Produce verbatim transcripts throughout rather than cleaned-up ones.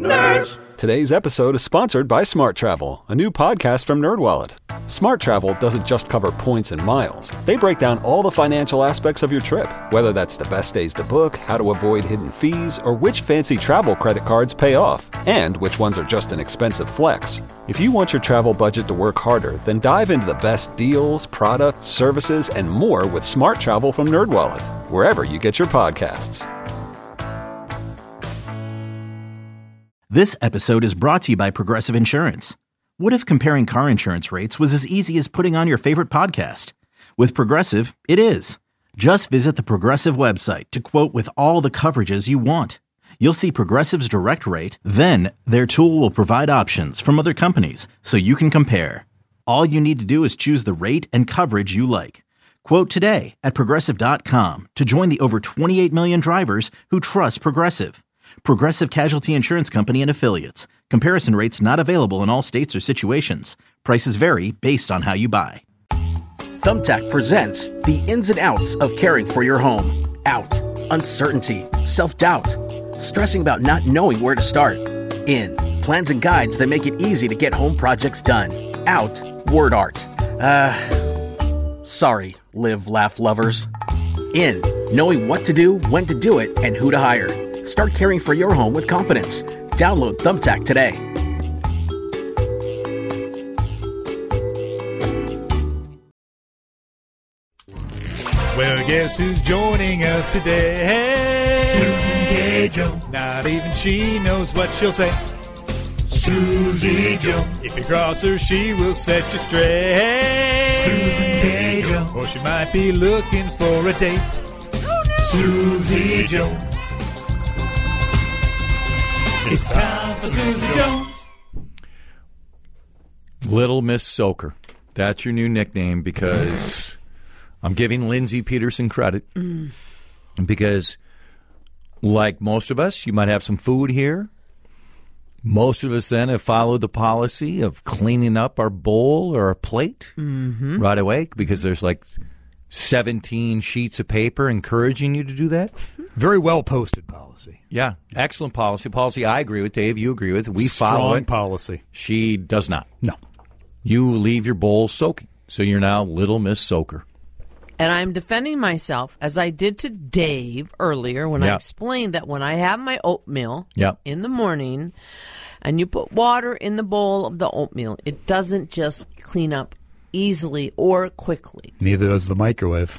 Nerds! Today's episode is sponsored by Smart Travel, a new podcast from NerdWallet. Smart Travel doesn't just cover points and miles. They break down all the financial aspects of your trip, whether that's the best days to book, how to avoid hidden fees, or which fancy travel credit cards pay off, and which ones are just an expensive flex. If you want your travel budget to work harder, then dive into the best deals, products, services, and more with Smart Travel from NerdWallet, wherever you get your podcasts. This episode is brought to you by Progressive Insurance. What if comparing car insurance rates was as easy as putting on your favorite podcast? With Progressive, it is. Just visit the Progressive website to quote with all the coverages you want. You'll see Progressive's direct rate, then their tool will provide options from other companies so you can compare. All you need to do is choose the rate and coverage you like. Quote today at Progressive dot com to join the over twenty-eight million drivers who trust Progressive. Progressive Casualty Insurance Company and Affiliates. Comparison rates not available in all states or situations. Prices vary based on how you buy. Thumbtack presents the ins and outs of caring for your home. Out. Uncertainty. Self-doubt. Stressing about not knowing where to start. In. Plans and guides that make it easy to get home projects done. Out. Word art. Uh, sorry, live, laugh lovers. In. Knowing what to do, when to do it, and who to hire. Start caring for your home with confidence. Download Thumbtack today. Well, guess who's joining us today? Susie Joe. Not even she knows what she'll say. Susie Joe. If you cross her, she will set you straight. Susie Joe. Or she might be looking for a date. Oh, no. Susie Joe. It's time for Susie Jones. Little Miss Soaker. That's your new nickname because I'm giving Lindsay Peterson credit. Mm. Because, like most of us, you might have some food here. Most of us then have followed the policy of cleaning up our bowl or our plate mm-hmm. right away because there's like seventeen sheets of paper encouraging you to do that. Very well posted policy. Yeah, excellent policy. Policy I agree with. Dave, you agree with. We Strong follow it. policy. She does not. No. You leave your bowl soaking. So you're now Little Miss Soaker. And I'm defending myself, as I did to Dave earlier when yep. I explained that when I have my oatmeal yep. in the morning and you put water in the bowl of the oatmeal, it doesn't just clean up easily or quickly. Neither does the microwave.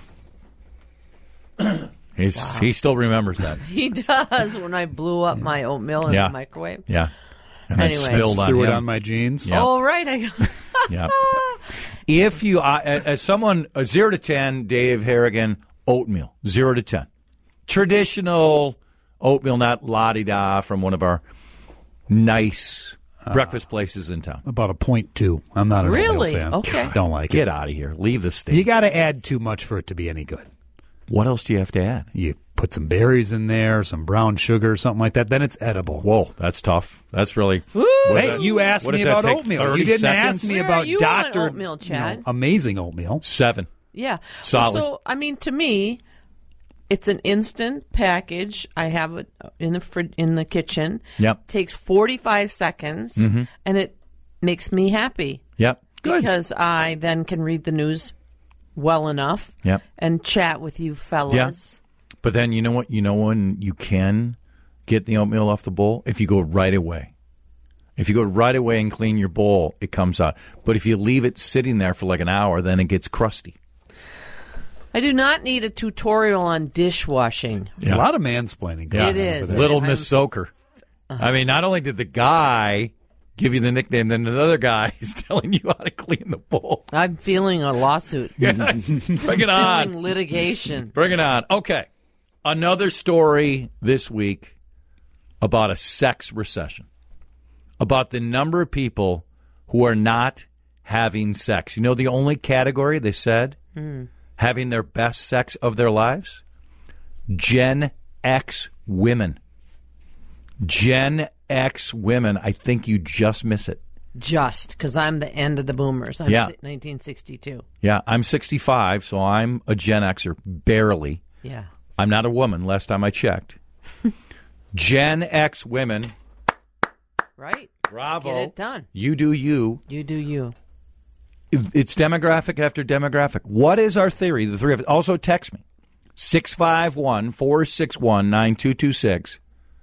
He's, wow. He still remembers that. He does when I blew up my oatmeal in yeah. the microwave. Yeah. And anyway. I spilled on Threw him. it on my jeans. Yeah. Oh, right. I yeah. If you, uh, as someone, uh, zero to ten, Dave Harrigan, oatmeal, zero to ten. Traditional oatmeal, not la-di-da from one of our nice uh, breakfast places in town. About a point two. I'm not a really? fan. Okay. Don't like Get it. Get out of here. Leave the state. You got to add too much for it to be any good. What else do you have to add? You put some berries in there, some brown sugar, something like that. Then it's edible. Whoa, that's tough. That's really. Hey, that, you asked me about oatmeal. You didn't seconds? ask me Where about are you Doctor on oatmeal, Chad? You know, amazing oatmeal. Seven. Yeah. Solid. Well, so, I mean, to me, it's an instant package. I have it in the fr- in the kitchen. Yep. Takes forty-five seconds, mm-hmm. and it makes me happy. Yep. Good. Because I then can read the news well enough yep. and chat with you fellas. Yeah. But then you know what? You know when you can get the oatmeal off the bowl? If you go right away. If you go right away and clean your bowl, it comes out. But if you leave it sitting there for like an hour, then it gets crusty. I do not need a tutorial on dishwashing. Yeah. A lot of mansplaining. Yeah. It is. Little Miss Soaker. Uh-huh. I mean, not only did the guy give you the nickname, then another guy is telling you how to clean the bowl. I'm feeling a lawsuit. Yeah. Bring it on. Feeling litigation. Bring it on. Okay. Another story this week about a sex recession. About the number of people who are not having sex. You know the only category they said mm. having their best sex of their lives? Gen X women. Gen X women. I think you just miss it. Just, because I'm the end of the boomers. I'm yeah. nineteen sixty-two. Yeah, I'm sixty-five, so I'm a Gen Xer, barely. Yeah. I'm not a woman, last time I checked. Gen X women, Right. Bravo. Get it done. You do you. You do you. It's demographic after demographic. What is our theory? The three of us. Also, text me. six five one, four six one, nine two two six.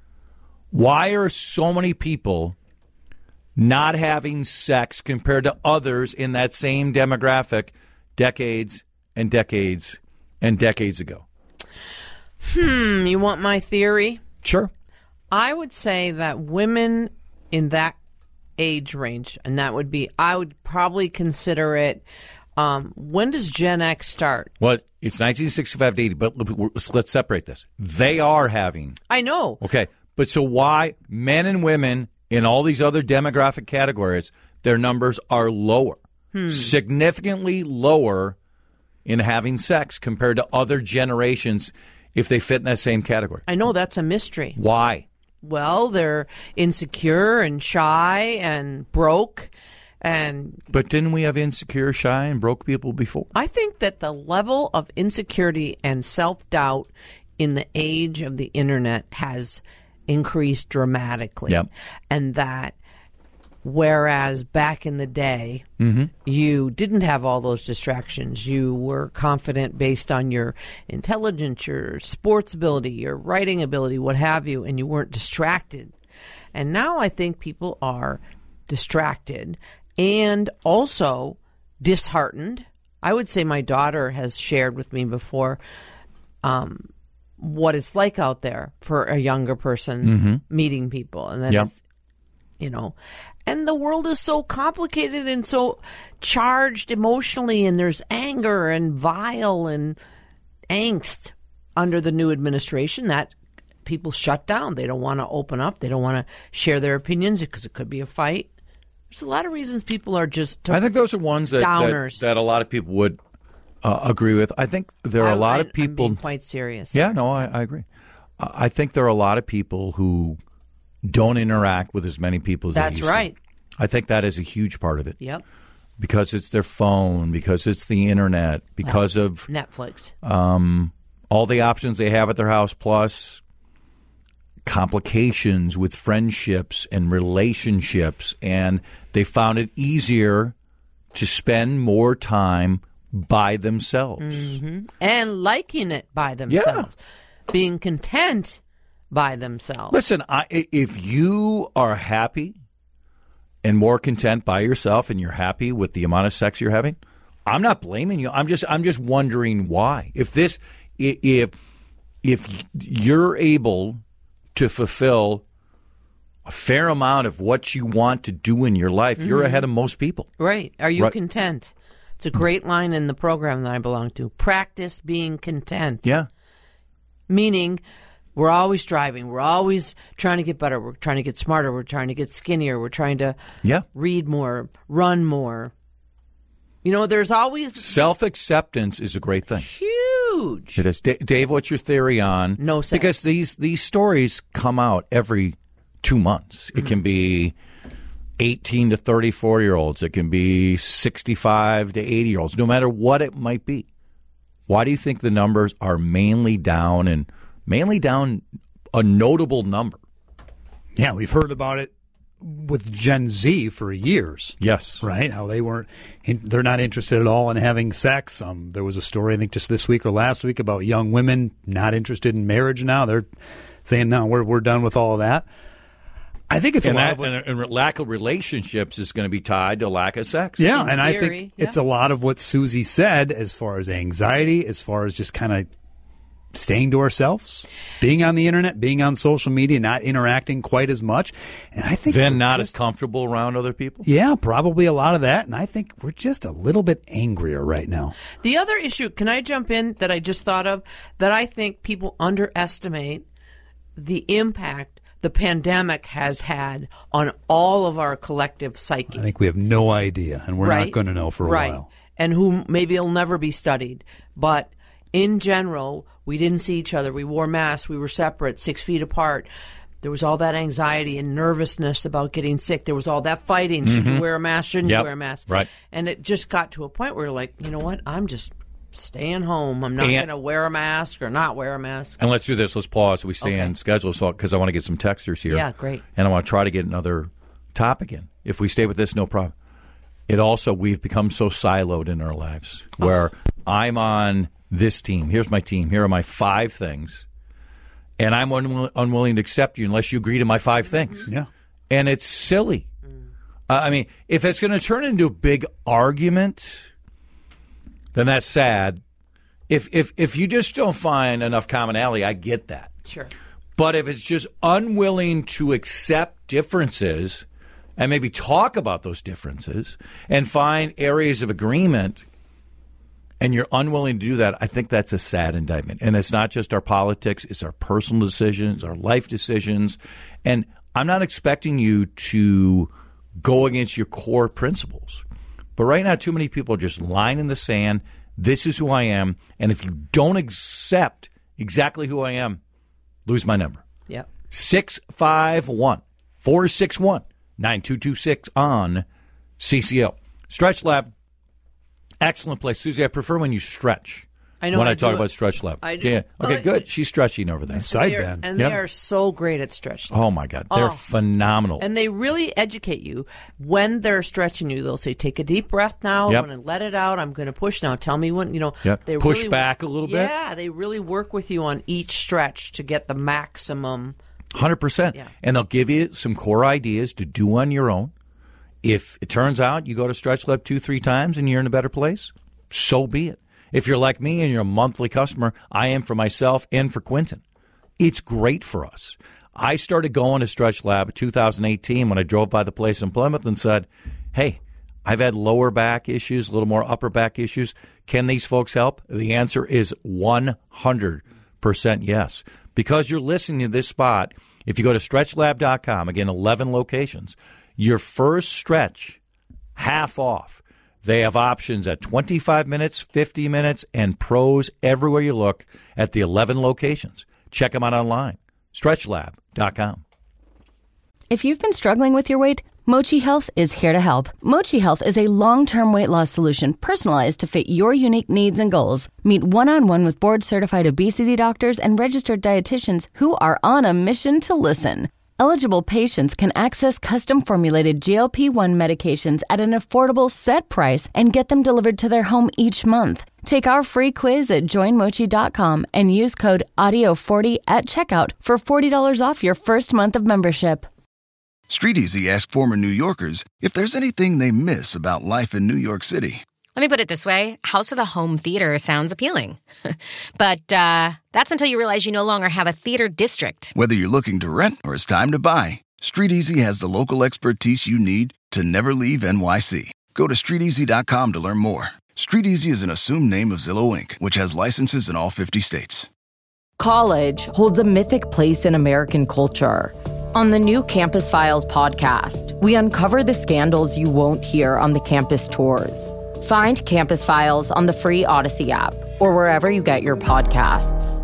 Why are so many people not having sex compared to others in that same demographic decades and decades and decades ago? Hmm, you want my theory? Sure. I would say that women in that age range, and that would be, I would probably consider it, um, when does Gen X start? Well, it's nineteen sixty-five to eighty, but let's, let's separate this. They are having. I know. Okay, but so why men and women in all these other demographic categories, their numbers are lower, hmm. significantly lower in having sex compared to other generations if they fit in that same category? I know, that's a mystery. Why? Well, they're insecure and shy and broke. And But didn't we have insecure, shy, and broke people before? I think that the level of insecurity and self-doubt in the age of the internet has increased dramatically. Yep. And that whereas back in the day, mm-hmm. you didn't have all those distractions. You were confident based on your intelligence, your sports ability, your writing ability, what have you, and you weren't distracted. And now I think people are distracted and also disheartened. I would say my daughter has shared with me before um, what it's like out there for a younger person mm-hmm. meeting people. And then yep. it's, you know, and the world is so complicated and so charged emotionally, and there's anger and vile and angst under the new administration that people shut down. They don't want to open up. They don't want to share their opinions because it could be a fight. There's a lot of reasons people are just I think those are ones that, downers. that, that a lot of people would uh, agree with. I think there are I, a lot I, of people. I'm being quite serious. Yeah, no, I, I agree. Uh, I think there are a lot of people who don't interact with as many people as That's they used right. to. I think that is a huge part of it. Yep. Because it's their phone, because it's the internet, because yeah. of Netflix. Um, all the options they have at their house, plus complications with friendships and relationships, and they found it easier to spend more time by themselves. Mm-hmm. And liking it by themselves. Yeah. Being content by themselves. Listen, I, if you are happy and more content by yourself and you're happy with the amount of sex you're having, I'm not blaming you. I'm just I'm just wondering why. If this if if you're able to fulfill a fair amount of what you want to do in your life, mm-hmm. you're ahead of most people. Right. Are you right. content? It's a great line in the program that I belong to. Practice being content. Yeah. Meaning we're always striving. We're always trying to get better. We're trying to get smarter. We're trying to get skinnier. We're trying to yeah. read more, run more. You know, there's always... Self-acceptance is a great thing. Huge. It is. D- Dave, what's your theory on... No sex. Because these, these stories come out every two months. Mm-hmm. It can be eighteen to thirty-four-year-olds. It can be sixty-five to eighty-year-olds. No matter what it might be. Why do you think the numbers are mainly down and mainly down a notable number? Yeah, we've heard about it with Gen Z for years. Yes. Right? How they weren't, they're not interested at all in having sex. Um, there was a story, I think, just this week or last week about young women not interested in marriage now. They're saying, no, we're we're done with all of that. I think it's and a lot that, of what, and, and lack of relationships is going to be tied to lack of sex. Yeah, In and theory, I think yeah. it's a lot of what Susie said as far as anxiety, as far as just kind of staying to ourselves, being on the internet, being on social media, not interacting quite as much. And I think then not just, as comfortable around other people. Yeah, probably a lot of that. And I think we're just a little bit angrier right now. The other issue, can I jump in, that I just thought of, that I think people underestimate the impact the pandemic has had on all of our collective psyche. I think we have no idea, and we're right? not going to know for a right. while. And who maybe it'll never be studied. But in general, we didn't see each other. We wore masks. We were separate, six feet apart. There was all that anxiety and nervousness about getting sick. There was all that fighting. Mm-hmm. Should you wear a mask? Shouldn't yep. you wear a mask? Right. And it just got to a point where you're like, you know what? I'm just staying home. I'm not going to wear a mask or not wear a mask. And let's do this. Let's pause so we stay okay. on schedule, so because I want to get some texters here. Yeah, great. And I want to try to get another top again. If we stay with this, no problem. It also, we've become so siloed in our lives where oh. I'm on this team. Here's my team. Here are my five things. And I'm un- unwilling to accept you unless you agree to my five things. Yeah. And it's silly. Uh, I mean, if it's going to turn into a big argument, then that's sad. If if if you just don't find enough commonality, I get that. Sure. But if it's just unwilling to accept differences and maybe talk about those differences and find areas of agreement, and you're unwilling to do that, I think that's a sad indictment. And it's not just our politics, it's our personal decisions, our life decisions. And I'm not expecting you to go against your core principles. But right now, too many people are just lying in the sand. This is who I am. And if you don't accept exactly who I am, lose my number. Yep. six five one, four six one, nine two two six on C C L. Stretch Lab, excellent place. Susie, I prefer when you stretch. I know when I, I talk do about it. Stretch Lab. I do. Yeah. Okay, Well, good. She's stretching over there. Side They are- band. And Yep. they are so great at Stretch Lab. Oh, my God. They're Oh. phenomenal. And they really educate you. When they're stretching you, they'll say, take a deep breath now. Yep. I'm going to let it out. I'm going to push now. Tell me when, you know. Yep. They Push really, back a little bit. Yeah, they really work with you on each stretch to get the maximum. one hundred percent. Yeah. And they'll give you some core ideas to do on your own. If it turns out you go to Stretch Lab two, three times and you're in a better place, so be it. If you're like me and you're a monthly customer, I am for myself and for Quentin. It's great for us. I started going to Stretch Lab in two thousand eighteen when I drove by the place in Plymouth and said, hey, I've had lower back issues, a little more upper back issues. Can these folks help? The answer is one hundred percent yes. Because you're listening to this spot, if you go to stretch lab dot com, again, eleven locations, your first stretch, half off. They have options at twenty-five minutes, fifty minutes, and pros everywhere you look at the eleven locations. Check them out online, stretch lab dot com. If you've been struggling with your weight, Mochi Health is here to help. Mochi Health is a long-term weight loss solution personalized to fit your unique needs and goals. Meet one-on-one with board-certified obesity doctors and registered dietitians who are on a mission to listen. Eligible patients can access custom-formulated G L P one medications at an affordable set price and get them delivered to their home each month. Take our free quiz at join mochi dot com and use code audio forty at checkout for forty dollars off your first month of membership. StreetEasy asked former New Yorkers if there's anything they miss about life in New York City. Let me put it this way. House with a home theater sounds appealing. But uh, that's until you realize you no longer have a theater district. Whether you're looking to rent or it's time to buy, StreetEasy has the local expertise you need to never leave N Y C. Go to street easy dot com to learn more. StreetEasy is an assumed name of Zillow Incorporated, which has licenses in all fifty states. College holds a mythic place in American culture. On the new Campus Files podcast, we uncover the scandals you won't hear on the campus tours. Find Campus Files on the free Odyssey app or wherever you get your podcasts.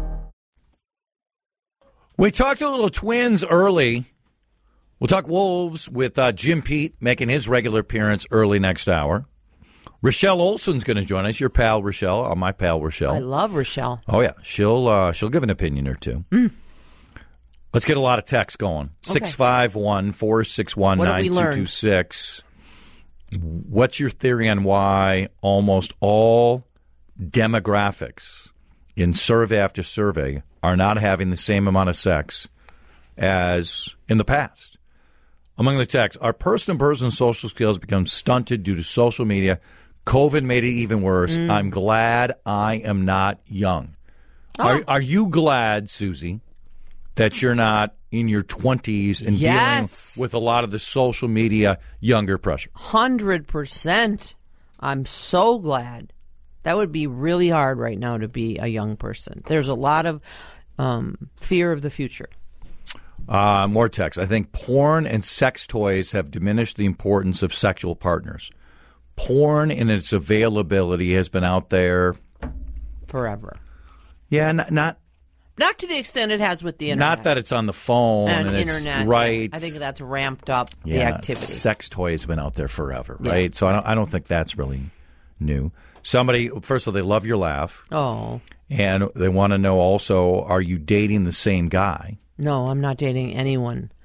We talked a little Twins early. We'll talk Wolves with uh, Jim Pete making his regular appearance early next hour. Rochelle Olson's going to join us. Your pal Rochelle, or my pal Rochelle. I love Rochelle. Oh yeah, she'll uh, she'll give an opinion or two. Mm. Let's get a lot of text going. Six five one four six one nine two two six. What's your theory on why almost all demographics in survey after survey are not having the same amount of sex as in the past? Among the texts, our person-to-person social skills become stunted due to social media. COVID made it even worse. Mm. I'm glad I am not young. Oh. Are, are you glad, Susie, that you're not in your twenties and yes. dealing with a lot of the social media younger pressure? one hundred percent. I'm so glad. That would be really hard right now to be a young person. There's a lot of um, fear of the future. Uh, more text. I think porn and sex toys have diminished the importance of sexual partners. Porn and its availability has been out there forever. Yeah, not not, not to the extent it has with the internet. Not that it's on the phone and, and internet, it's, right? Yeah. I think that's ramped up yeah, the activity. Sex toys have been out there forever, yeah. right? So I don't, I don't think that's really new. Somebody, first of all, they love your laugh. Oh, and they want to know also, are you dating the same guy? No, I'm not dating anyone. Yep.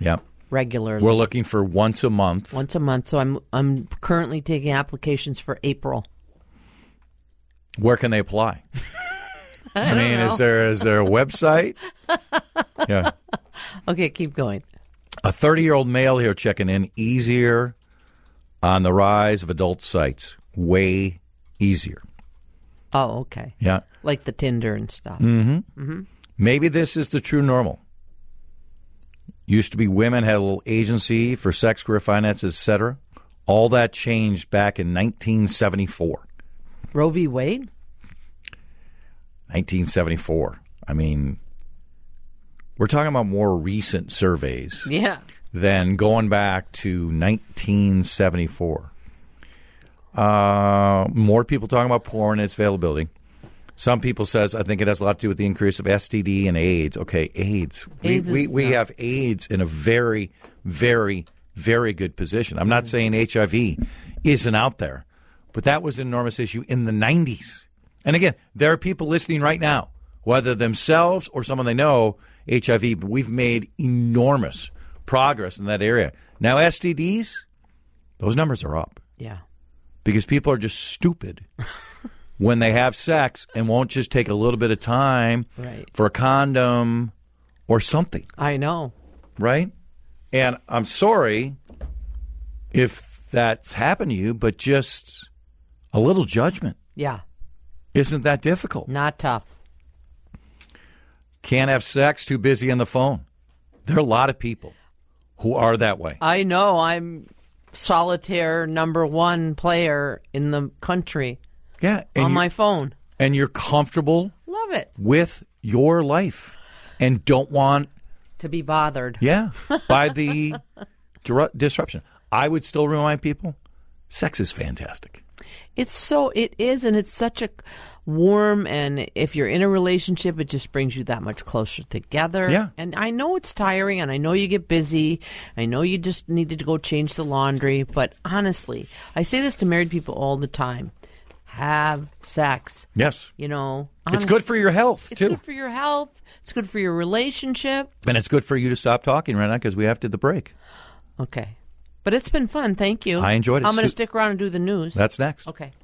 regularly. We're looking for once a month. Once a month. So I'm I'm currently taking applications for April. Where can they apply? I, I mean, don't know. is there is there a website? Yeah. Okay, keep going. A thirty-year-old male here checking in. Easier on the rise of adult sites. Way easier. Oh, okay. Yeah. Like the Tinder and stuff. Mm-hmm. Mm-hmm. Maybe this is the true normal. Used to be women had a little agency for sex, career, finances, et cetera. All that changed back in nineteen seventy-four. Roe v. Wade? nineteen seventy-four. I mean, we're talking about more recent surveys Yeah. than going back to nineteen seventy-four. Uh, more people talking about porn and its availability. Some people says, I think it has a lot to do with the increase of S T D and AIDS. Okay, AIDS. AIDS we is, we, we yeah. have AIDS in a very, very, very good position. I'm not saying H I V isn't out there, but that was an enormous issue in the nineties. And again, there are people listening right now, whether themselves or someone they know, H I V, but we've made enormous progress in that area. Now, S T Ds, those numbers are up. Yeah. Because people are just stupid when they have sex and won't just take a little bit of time Right. for a condom or something, I know. right? And I'm sorry if that's happened to you, but just a little judgment Yeah. isn't that difficult. Not tough. Can't have sex, too busy on the phone. There are a lot of people who are that way. I know. I'm solitaire number one player in the country Yeah. And on you- my phone. And you're comfortable Love it. with your life and don't want To be bothered. Yeah, by the dir- disruption. I would still remind people, sex is fantastic. It's so, it is, and it's such a warm, and if you're in a relationship, it just brings you that much closer together. Yeah. And I know it's tiring, and I know you get busy. I know you just needed to go change the laundry, but honestly, I say this to married people all the time. Have sex. Yes. You know. It's honest- good for your health, It's too. good for your health. It's good for your relationship. And it's good for you to stop talking right now because we have to the break. Okay. But it's been fun. Thank you. I enjoyed it. I'm going to Su- stick around and do the news. That's next. Okay.